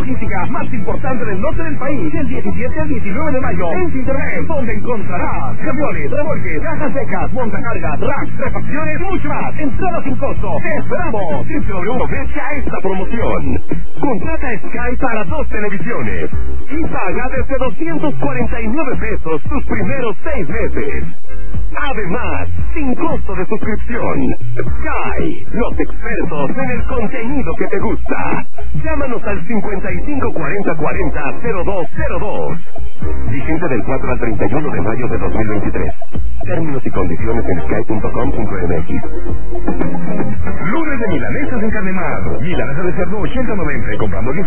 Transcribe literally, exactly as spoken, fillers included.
logística más importante del norte del país, del diecisiete al diecinueve de mayo, en Internet, donde encontrarás camiones, remolques, cajas secas, montacargas, racks, refacciones, mucho más. Entrada sin costo. ¡Te esperamos! Aprovecha esta promoción. Contrata Sky para dos televisiones y paga desde doscientos cuarenta y nueve pesos tus primeros seis meses. Además, sin costo de suscripción. Sky, los expertos en el contenido que te gusta. Llámanos al cincuenta y cinco cuarenta cuarenta cero dos cero dos. Vigente del cuatro al treinta y uno de mayo de dos mil veintitrés. Términos y condiciones en sky punto com punto m x. Lunes de milanesas en Carnemar. Milanesa de cerdo ochenta noventa. Comprando